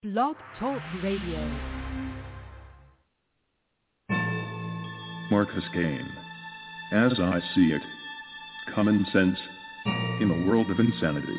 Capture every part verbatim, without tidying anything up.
Blog Talk Radio. Marcus Kane. As I see it. Common sense in a world of insanity.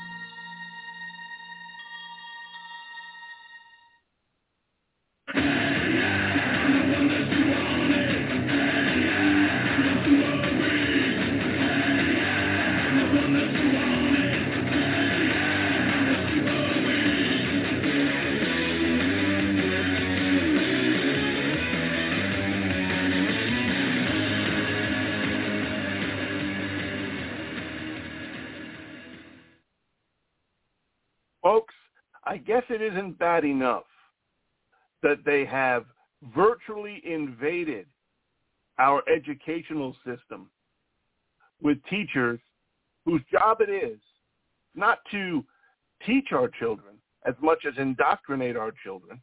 Folks, I guess it isn't bad enough that they have virtually invaded our educational system with teachers whose job it is not to teach our children as much as indoctrinate our children.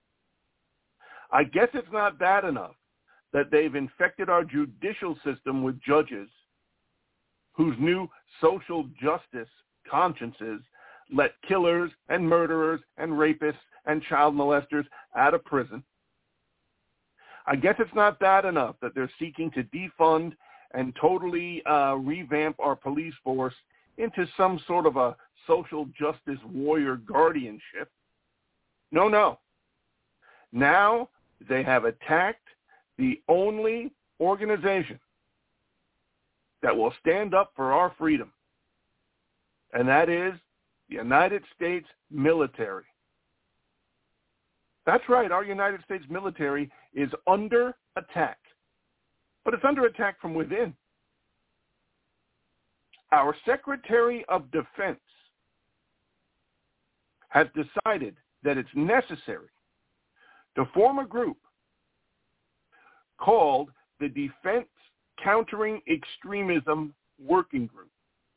I guess it's not bad enough that they've infected our judicial system with judges whose new social justice consciences let killers and murderers and rapists and child molesters out of prison. I guess it's not bad enough that they're seeking to defund and totally uh, revamp our police force into some sort of a social justice warrior guardianship. No, no. Now they have attacked the only organization that will stand up for our freedom, and that is the United States military. That's right, our United States military is under attack, but it's under attack from within. Our Secretary of Defense has decided that it's necessary to form a group called the Defense Countering Extremism Working Group.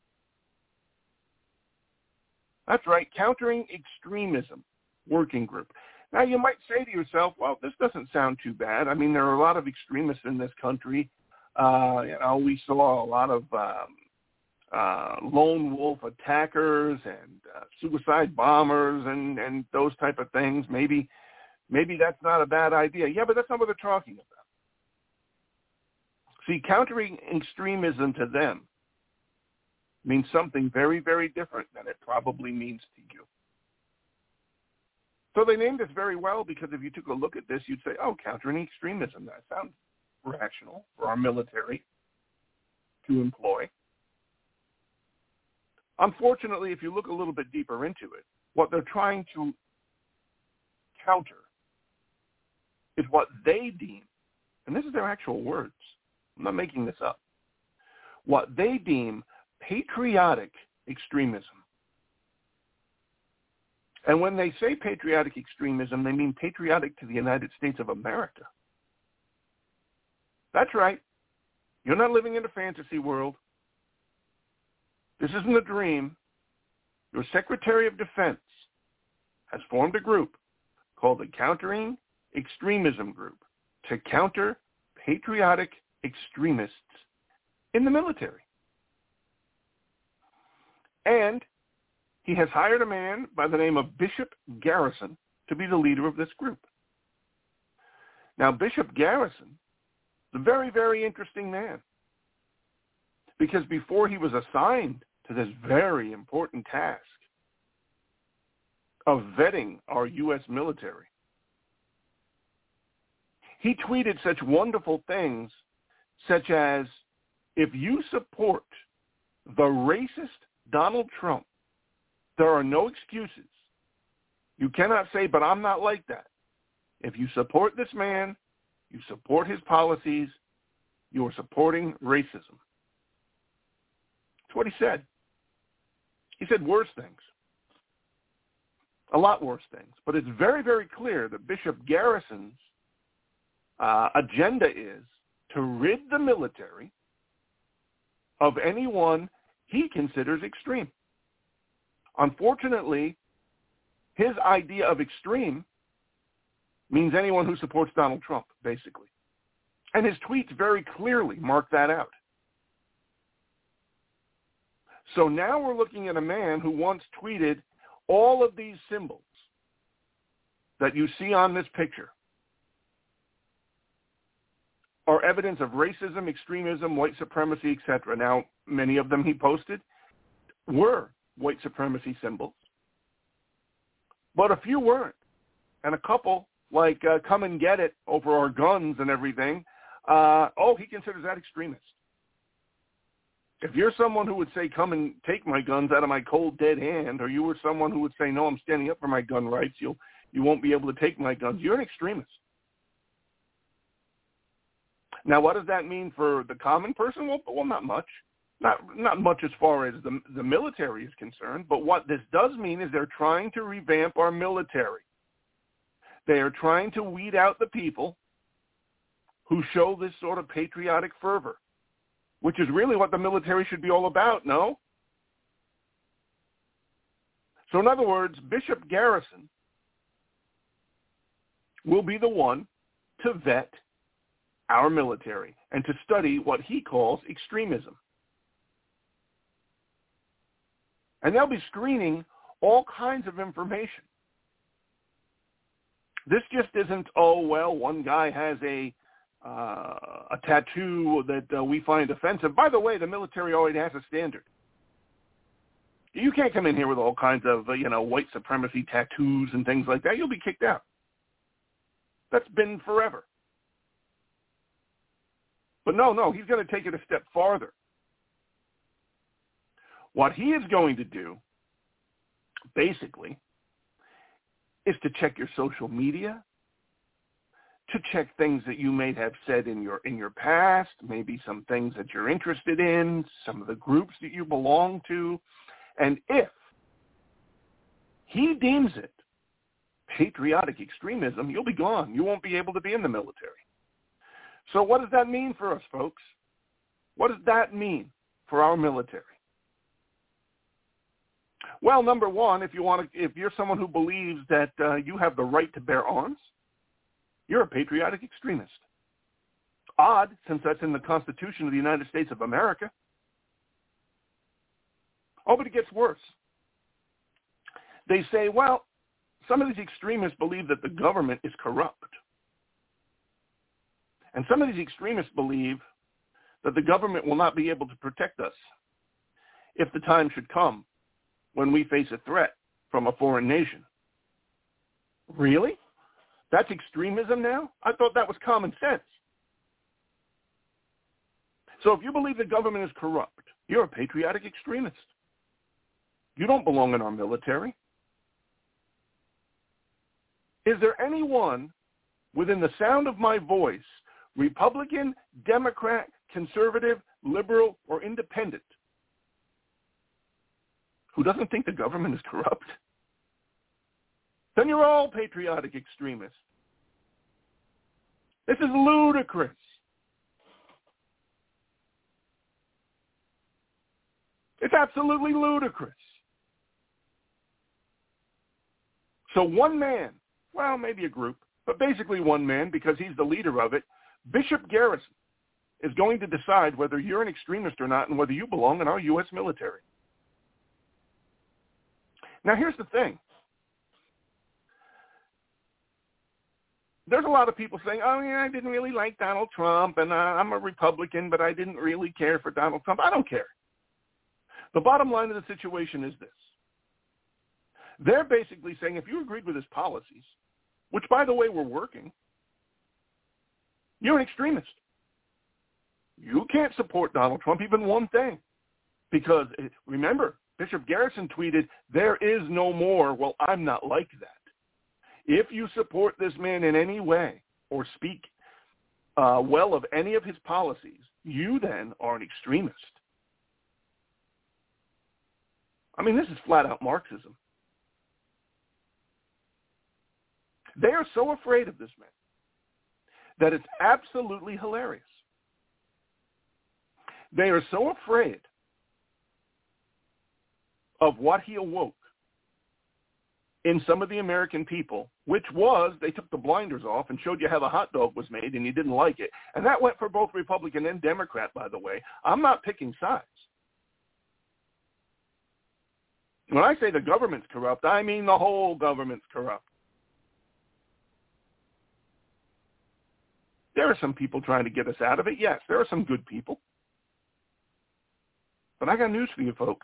That's right, Countering Extremism Working Group. Now, you might say to yourself, well, this doesn't sound too bad. I mean, there are a lot of extremists in this country. Uh, you know, we saw a lot of um, uh, lone wolf attackers and uh, suicide bombers and, and those type of things. Maybe, maybe that's not a bad idea. Yeah, but that's not what they're talking about. See, countering extremism to them means something very, very different than it probably means to you. So they named this very well because if you took a look at this, you'd say, oh, countering extremism. That sounds rational for our military to employ. Unfortunately, if you look a little bit deeper into it, what they're trying to counter is what they deem, and this is their actual words, I'm not making this up, what they deem patriotic extremism. And when they say patriotic extremism, they mean patriotic to the United States of America. That's right. You're not living in a fantasy world. This isn't a dream. Your Secretary of Defense has formed a group called the Countering Extremism Group to counter patriotic extremists in the military. And he has hired a man by the name of Bishop Garrison to be the leader of this group. Now, Bishop Garrison is a very, very interesting man because before he was assigned to this very important task of vetting our U S military, he tweeted such wonderful things such as, if you support the racist Donald Trump, there are no excuses. You cannot say, but I'm not like that. If you support this man, you support his policies, you are supporting racism. That's what he said. He said worse things, a lot worse things. But it's very, very clear that Bishop Garrison's uh, agenda is to rid the military of anyone he considers extreme. Unfortunately, his idea of extreme means anyone who supports Donald Trump, basically. And his tweets very clearly mark that out. So now we're looking at a man who once tweeted all of these symbols that you see on this picture are evidence of racism, extremism, white supremacy, et cetera. Now, many of them he posted were white supremacy symbols, but a few weren't. And a couple, like uh, come and get it over our guns and everything, uh, oh, he considers that extremist. If you're someone who would say, come and take my guns out of my cold, dead hand, or you were someone who would say, no, I'm standing up for my gun rights, you'll, you won't be able to take my guns, you're an extremist. Now, what does that mean for the common person? Well, well not much. Not not much as far as the, the military is concerned, but what this does mean is they're trying to revamp our military. They are trying to weed out the people who show this sort of patriotic fervor, which is really what the military should be all about, no? So in other words, Bishop Garrison will be the one to vet our military and to study what he calls extremism. And they'll be screening all kinds of information. This just isn't, oh, well, one guy has a uh, a tattoo that uh, we find offensive. By the way, the military already has a standard. You can't come in here with all kinds of, uh, you know, white supremacy tattoos and things like that. You'll be kicked out. That's been forever. But no, no, he's going to take it a step farther. What he is going to do, basically, is to check your social media, to check things that you may have said in your in your past, maybe some things that you're interested in, some of the groups that you belong to. And if he deems it patriotic extremism, you'll be gone. You won't be able to be in the military. So what does that mean for us, folks? What does that mean for our military? Well, number one, if you want to, if you're someone who believes that uh, you have the right to bear arms, you're a patriotic extremist. Odd, since that's in the Constitution of the United States of America. Oh, but it gets worse. They say, well, some of these extremists believe that the government is corrupt. And some of these extremists believe that the government will not be able to protect us if the time should come when we face a threat from a foreign nation. Really? That's extremism now? I thought that was common sense. So if you believe the government is corrupt, you're a patriotic extremist. You don't belong in our military. Is there anyone within the sound of my voice, Republican, Democrat, conservative, liberal, or independent, who doesn't think the government is corrupt? Then you're all patriotic extremists. This is ludicrous. It's absolutely ludicrous. So one man, well, maybe a group, but basically one man, because he's the leader of it, Bishop Garrison, is going to decide whether you're an extremist or not and whether you belong in our U S military. Now, here's the thing. There's a lot of people saying, oh, yeah, I didn't really like Donald Trump, and uh, I'm a Republican, but I didn't really care for Donald Trump. I don't care. The bottom line of the situation is this. They're basically saying if you agreed with his policies, which, by the way, were working, you're an extremist. You can't support Donald Trump even one thing. Because, remember, Bishop Garrison tweeted, there is no more, well, I'm not like that. If you support this man in any way or speak uh, well of any of his policies, you then are an extremist. I mean, this is flat-out Marxism. They are so afraid of this man that it's absolutely hilarious. They are so afraid of what he awoke in some of the American people, which was they took the blinders off and showed you how the hot dog was made and you didn't like it. And that went for both Republican and Democrat, by the way. I'm not picking sides. When I say the government's corrupt, I mean the whole government's corrupt. There are some people trying to get us out of it. Yes, there are some good people. But I got news for you folks.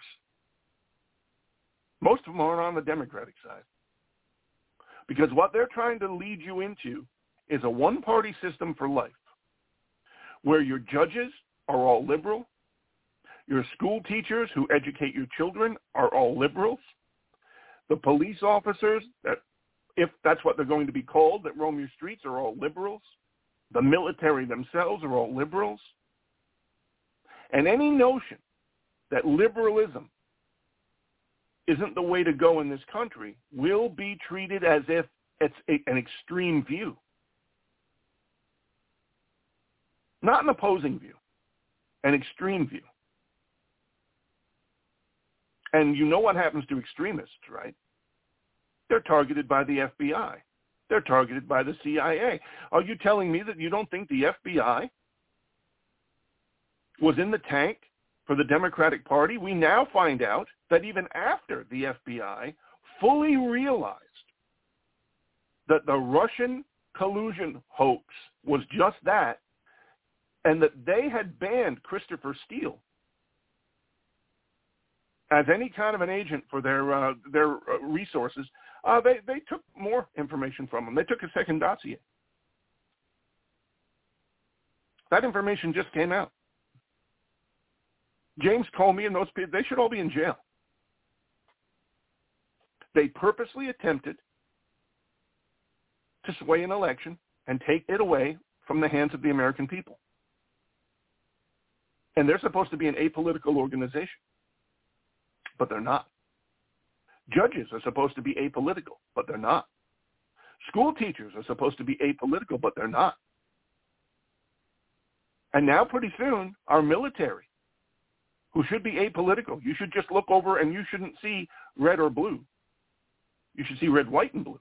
Most of them aren't on the Democratic side. Because what they're trying to lead you into is a one-party system for life, where your judges are all liberal, your school teachers who educate your children are all liberals, the police officers, that, if that's what they're going to be called, that roam your streets are all liberals, the military themselves are all liberals, and any notion that liberalism isn't the way to go in this country will be treated as if it's a, an extreme view. Not an opposing view, an extreme view. And you know what happens to extremists, right? They're targeted by the F B I. They're targeted by the C I A. Are you telling me that you don't think the F B I was in the tank for the Democratic Party? We now find out that even after the F B I fully realized that the Russian collusion hoax was just that, and that they had banned Christopher Steele as any kind of an agent for their uh, their uh, resources, uh, they, they took more information from him. They took a second dossier. That information just came out. James Comey and those people, they should all be in jail. They purposely attempted to sway an election and take it away from the hands of the American people. And they're supposed to be an apolitical organization, but they're not. Judges are supposed to be apolitical, but they're not. School teachers are supposed to be apolitical, but they're not. And now pretty soon, our military, who should be apolitical, you should just look over and you shouldn't see red or blue. You should see red, white, and blue.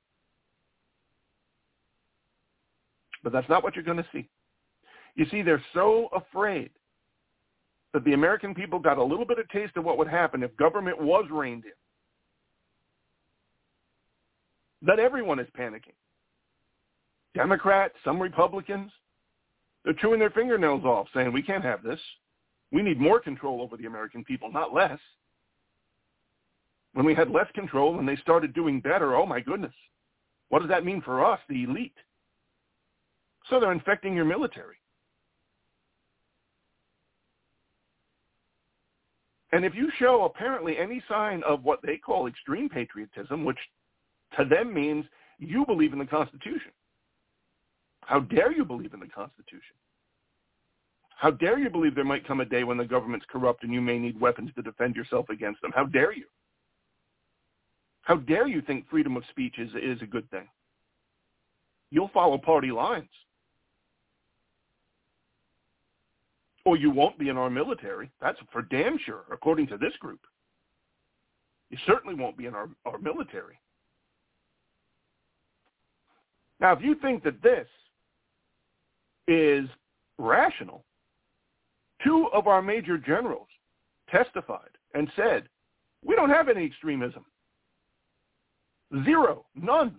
But that's not what you're going to see. You see, they're so afraid that the American people got a little bit of taste of what would happen if government was reined in, that everyone is panicking. Democrats, some Republicans, they're chewing their fingernails off saying, we can't have this. We need more control over the American people, not less. When we had less control and they started doing better, oh my goodness, what does that mean for us, the elite? So they're infecting your military. And if you show apparently any sign of what they call extreme patriotism, which to them means you believe in the Constitution. How dare you believe in the Constitution? How dare you believe there might come a day when the government's corrupt and you may need weapons to defend yourself against them? How dare you? How dare you think freedom of speech is, is a good thing? You'll follow party lines. Or you won't be in our military. That's for damn sure, according to this group. You certainly won't be in our, our military. Now, if you think that this is rational, two of our major generals testified and said, we don't have any extremism. Zero. None.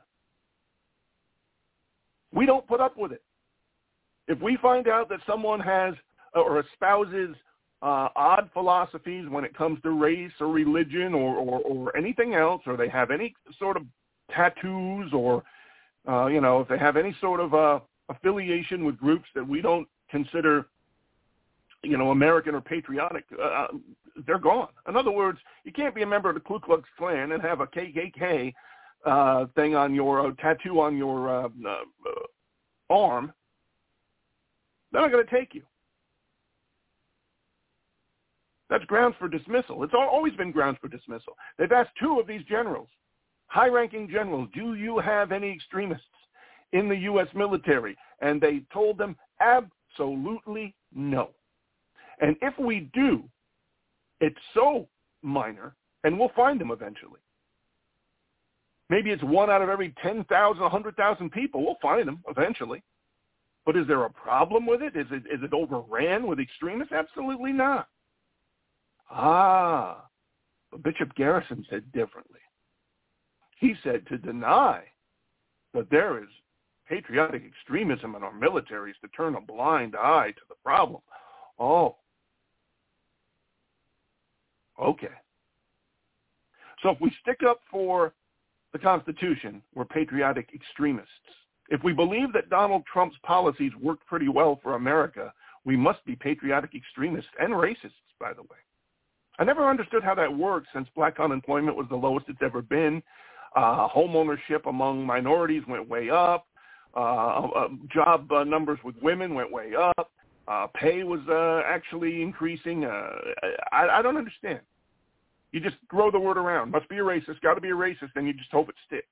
We don't put up with it. If we find out that someone has or espouses uh, odd philosophies when it comes to race or religion or, or, or anything else, or they have any sort of tattoos or, uh, you know, if they have any sort of uh, affiliation with groups that we don't consider, you know, American or patriotic, uh, they're gone. In other words, you can't be a member of the Ku Klux Klan and have a K K K uh, thing on your uh, tattoo on your uh, uh, arm. They're not going to take you. That's grounds for dismissal. It's always been grounds for dismissal. They've asked two of these generals, high-ranking generals, do you have any extremists in the U S military? And they told them absolutely no. And if we do, it's so minor, and we'll find them eventually. Maybe it's one out of every ten thousand, one hundred thousand people. We'll find them eventually. But is there a problem with it? Is it, is it overran with extremists? Absolutely not. Ah, but Bishop Garrison said differently. He said to deny that there is patriotic extremism in our military is to turn a blind eye to the problem. Oh, okay. So if we stick up for the Constitution, we're patriotic extremists. If we believe that Donald Trump's policies worked pretty well for America, we must be patriotic extremists and racists, by the way. I never understood how that works since black unemployment was the lowest it's ever been. Uh, home ownership among minorities went way up. Uh, uh, job uh, numbers with women went way up. Uh, pay was uh, actually increasing. Uh, I, I don't understand. You just throw the word around. Must be a racist. Got to be a racist. And you just hope it sticks.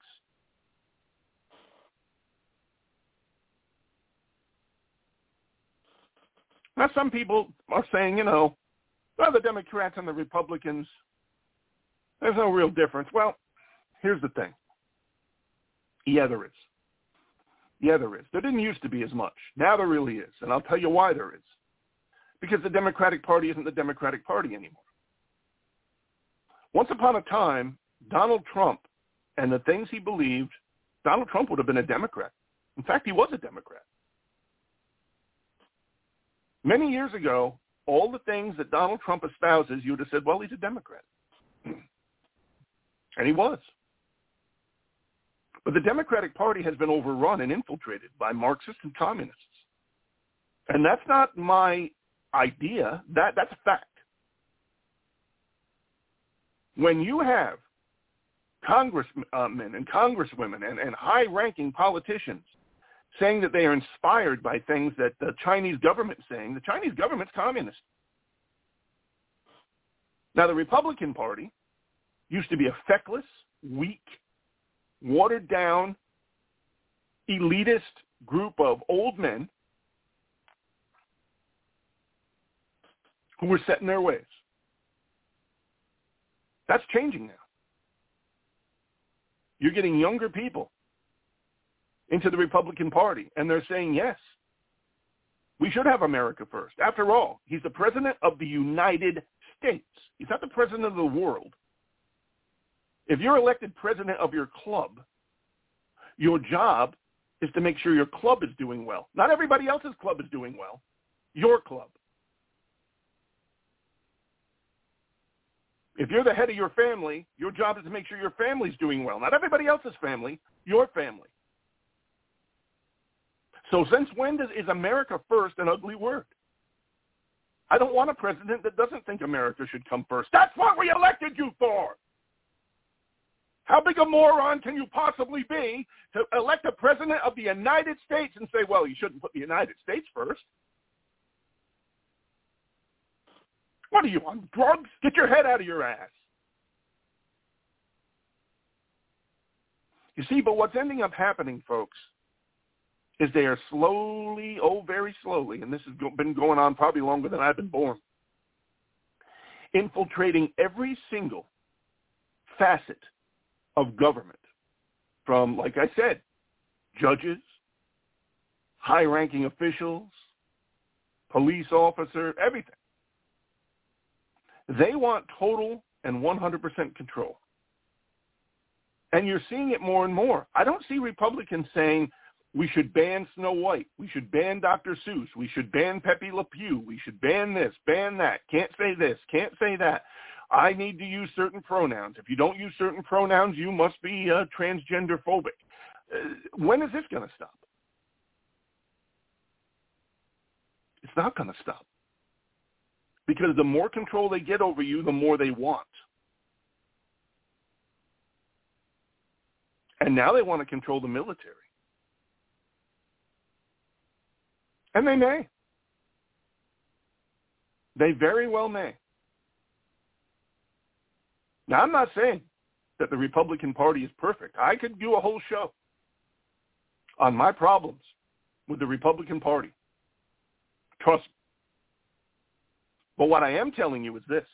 Now, some people are saying, you know, well, the Democrats and the Republicans, there's no real difference. Well, here's the thing. Yeah, there is. Yeah, there is. There didn't used to be as much. Now there really is. And I'll tell you why there is. Because the Democratic Party isn't the Democratic Party anymore. Once upon a time, Donald Trump and the things he believed, Donald Trump would have been a Democrat. In fact, he was a Democrat. Many years ago, all the things that Donald Trump espouses, you would have said, well, he's a Democrat. And he was. But the Democratic Party has been overrun and infiltrated by Marxists and communists. And that's not my idea. That, that's a fact. When you have congressmen and congresswomen and, and high-ranking politicians saying that they are inspired by things that the Chinese government is saying, the Chinese government's communist. Now, the Republican Party used to be a feckless, weak, watered-down, elitist group of old men who were set in their ways. That's changing now. You're getting younger people into the Republican Party, and they're saying, yes, we should have America first. After all, he's the president of the United States. He's not the president of the world. If you're elected president of your club, your job is to make sure your club is doing well. Not everybody else's club is doing well. Your club. If you're the head of your family, your job is to make sure your family's doing well. Not everybody else's family, your family. So since when does, is America first an ugly word? I don't want a president that doesn't think America should come first. That's what we elected you for. How big a moron can you possibly be to elect a president of the United States and say, well, you shouldn't put the United States first? What are you, on drugs? Get your head out of your ass. You see, but what's ending up happening, folks, is they are slowly, oh, very slowly, and this has been going on probably longer than I've been born, infiltrating every single facet of government, from, like I said, judges, high-ranking officials, police officers, everything. They want total and one hundred percent control. And you're seeing it more and more. I don't see Republicans saying we should ban Snow White, we should ban Doctor Seuss, we should ban Pepe Le Pew, we should ban this, ban that, can't say this, can't say that. I need to use certain pronouns. If you don't use certain pronouns, you must be uh, transgender phobic. Uh, when is this going to stop? It's not going to stop. Because the more control they get over you, the more they want. And now they want to control the military. And they may. They very well may. Now, I'm not saying that the Republican Party is perfect. I could do a whole show on my problems with the Republican Party. Trust me. But what I am telling you is this.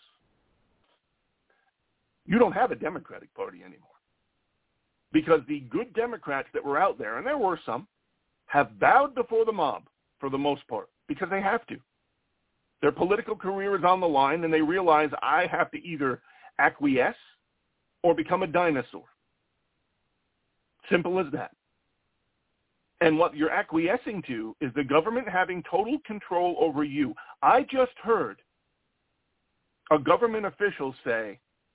You don't have a Democratic Party anymore. Because the good Democrats that were out there, and there were some, have bowed before the mob for the most part because they have to. Their political career is on the line, and they realize I have to either acquiesce or become a dinosaur. Simple as that. And what you're acquiescing to is the government having total control over you. I just heard a government official say,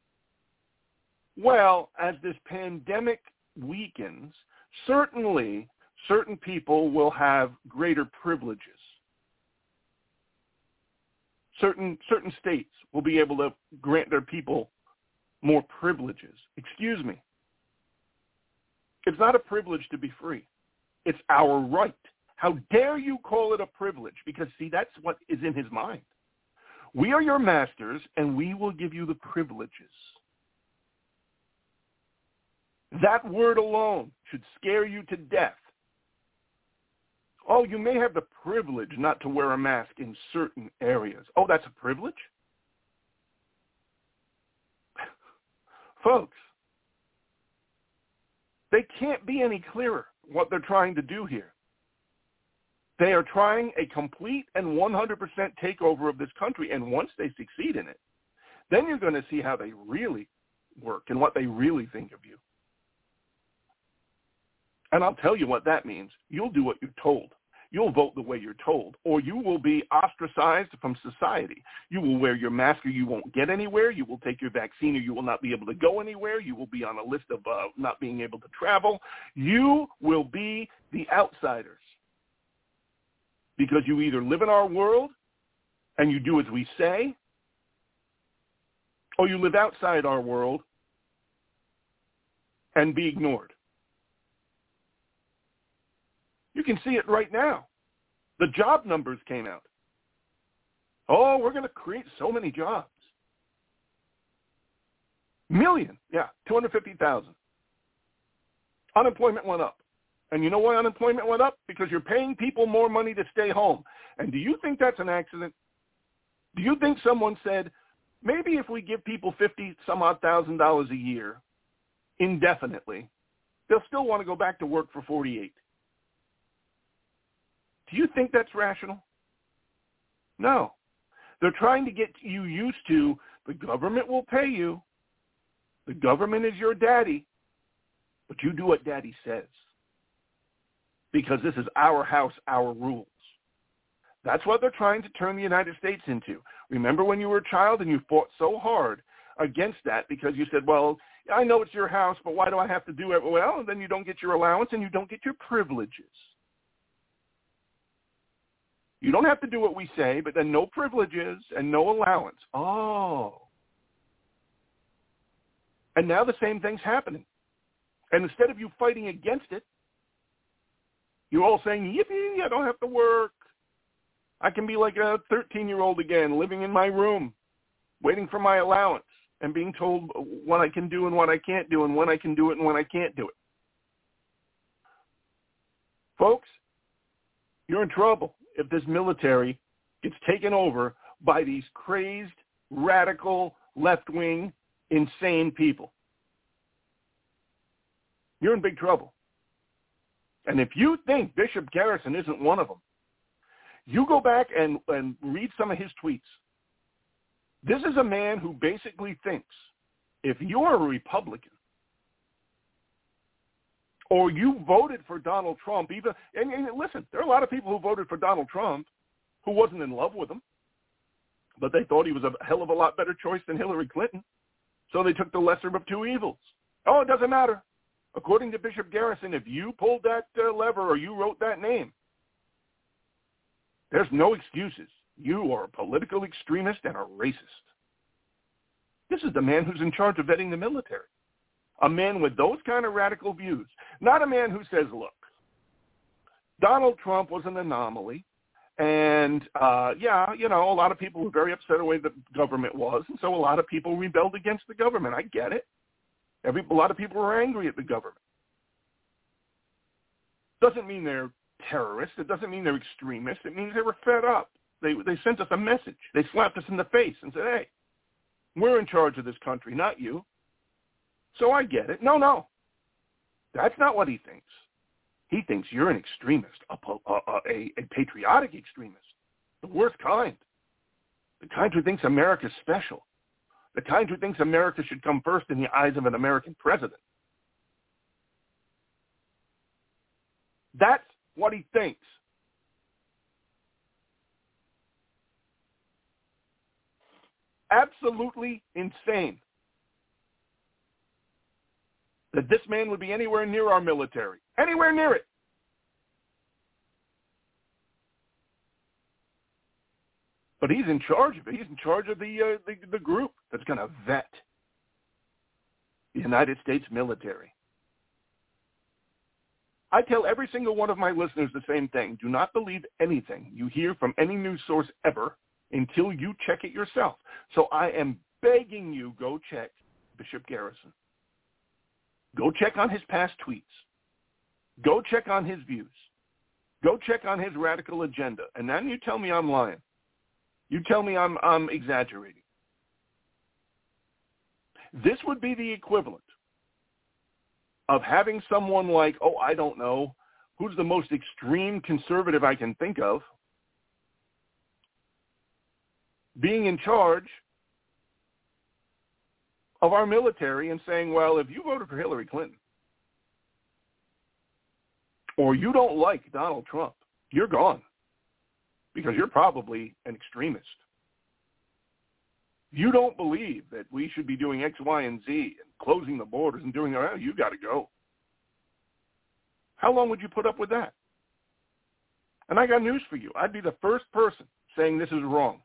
well, as this pandemic weakens, certainly certain people will have greater privileges. Certain certain states will be able to grant their people more privileges. Excuse me. It's not a privilege to be free. It's our right. How dare you call it a privilege? Because, see, that's what is in his mind. We are your masters, and we will give you the privileges. That word alone should scare you to death. Oh, you may have the privilege not to wear a mask in certain areas. Oh, that's a privilege? Folks, they can't be any clearer what they're trying to do here. They are trying a complete and one hundred percent takeover of this country, and once they succeed in it, then you're going to see how they really work and what they really think of you. And I'll tell you what that means. You'll do what you're told. You'll vote the way you're told, or you will be ostracized from society. You will wear your mask or you won't get anywhere. You will take your vaccine or you will not be able to go anywhere. You will be on a list of uh, not being able to travel. You will be the outsiders because you either live in our world and you do as we say, or you live outside our world and be ignored. You can see it right now. The job numbers came out. Oh, we're going to create so many jobs. Million, yeah, two hundred fifty thousand. Unemployment went up. And you know why unemployment went up? Because you're paying people more money to stay home. And do you think that's an accident? Do you think someone said, maybe if we give people fifty some odd thousand dollars a year indefinitely, they'll still want to go back to work for forty-eight? Do you think that's rational? No. They're trying to get you used to the government will pay you. The government is your daddy, but you do what daddy says. Because this is our house, our rules. That's what they're trying to turn the United States into. Remember when you were a child and you fought so hard against that because you said, well, I know it's your house, but why do I have to do it? Well, and then you don't get your allowance and you don't get your privileges. You don't have to do what we say, but then no privileges and no allowance. Oh. And now the same thing's happening. And instead of you fighting against it, you're all saying, yippee, I don't have to work. I can be like a thirteen-year-old again, living in my room, waiting for my allowance and being told what I can do and what I can't do and when I can do it and when I can't do it. Folks, you're in trouble if this military gets taken over by these crazed, radical, left-wing, insane people. You're in big trouble. And if you think Bishop Garrison isn't one of them, you go back and, and read some of his tweets. This is a man who basically thinks if you're a Republican or you voted for Donald Trump, even and, and listen, there are a lot of people who voted for Donald Trump who wasn't in love with him, but they thought he was a hell of a lot better choice than Hillary Clinton, so they took the lesser of two evils. Oh, it doesn't matter. According to Bishop Garrison, if you pulled that uh, lever or you wrote that name, there's no excuses. You are a political extremist and a racist. This is the man who's in charge of vetting the military. A man with those kind of radical views. Not a man who says, look, Donald Trump was an anomaly. And, uh, yeah, you know, a lot of people were very upset the way the government was. And so a lot of people rebelled against the government. I get it. Every, a lot of people were angry at the government. Doesn't mean they're terrorists. It doesn't mean they're extremists. It means they were fed up. They they sent us a message. They slapped us in the face and said, hey, we're in charge of this country, not you. So I get it. No, no. That's not what he thinks. He thinks you're an extremist, a, a, a, a patriotic extremist, the worst kind, the kind who thinks America's special, the kind who thinks America should come first in the eyes of an American president. That's what he thinks. Absolutely insane that this man would be anywhere near our military. Anywhere near it. But he's in charge of it. He's in charge of the uh, the, the group that's going to vet the United States military. I tell every single one of my listeners the same thing. Do not believe anything you hear from any news source ever until you check it yourself. So I am begging you, go check Bishop Garrison. Go check on his past tweets. Go check on his views. Go check on his radical agenda. And then you tell me I'm lying. You tell me I'm, I'm exaggerating. This would be the equivalent of having someone like, oh, I don't know, who's the most extreme conservative I can think of, being in charge of our military and saying, well, if you voted for Hillary Clinton or you don't like Donald Trump, you're gone because you're probably an extremist. You don't believe that we should be doing X, Y, and Z and closing the borders and doing that, you got to go. How long would you put up with that? And I got news for you. I'd be the first person saying this is wrong.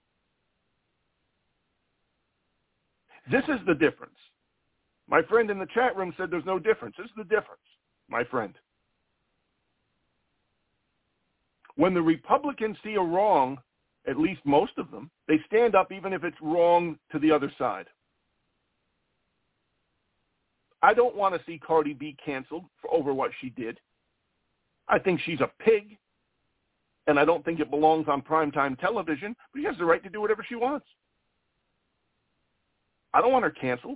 This is the difference. My friend in the chat room said there's no difference. This is the difference, my friend. When the Republicans see a wrong, at least most of them, they stand up even if it's wrong to the other side. I don't want to see Cardi B canceled for over what she did. I think she's a pig, and I don't think it belongs on primetime television, but she has the right to do whatever she wants. I don't want her canceled.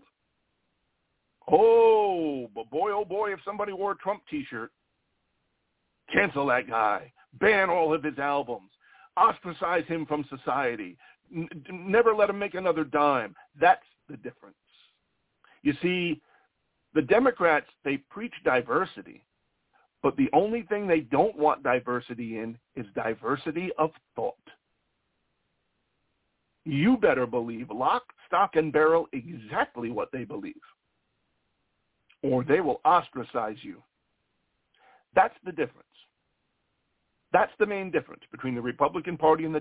Oh, but boy, oh boy, if somebody wore a Trump T-shirt, cancel that guy, ban all of his albums, ostracize him from society, N- never let him make another dime. That's the difference. You see, the Democrats, they preach diversity, but the only thing they don't want diversity in is diversity of thought. You better believe lock, stock, and barrel exactly what they believe, or they will ostracize you. That's the difference. That's the main difference between the Republican Party and the...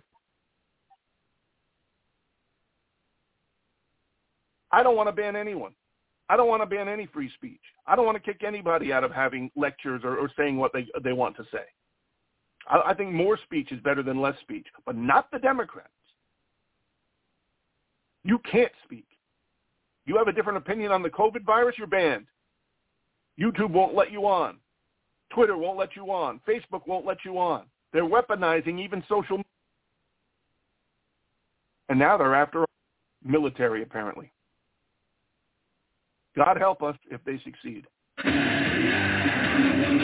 I don't want to ban anyone. I don't want to ban any free speech. I don't want to kick anybody out of having lectures or, or saying what they, they want to say. I, I think more speech is better than less speech, but not the Democrats. You can't speak. You have a different opinion on the COVID virus, you're banned. YouTube won't let you on. Twitter won't let you on. Facebook won't let you on. They're weaponizing even social media. And now they're after military, apparently. God help us if they succeed.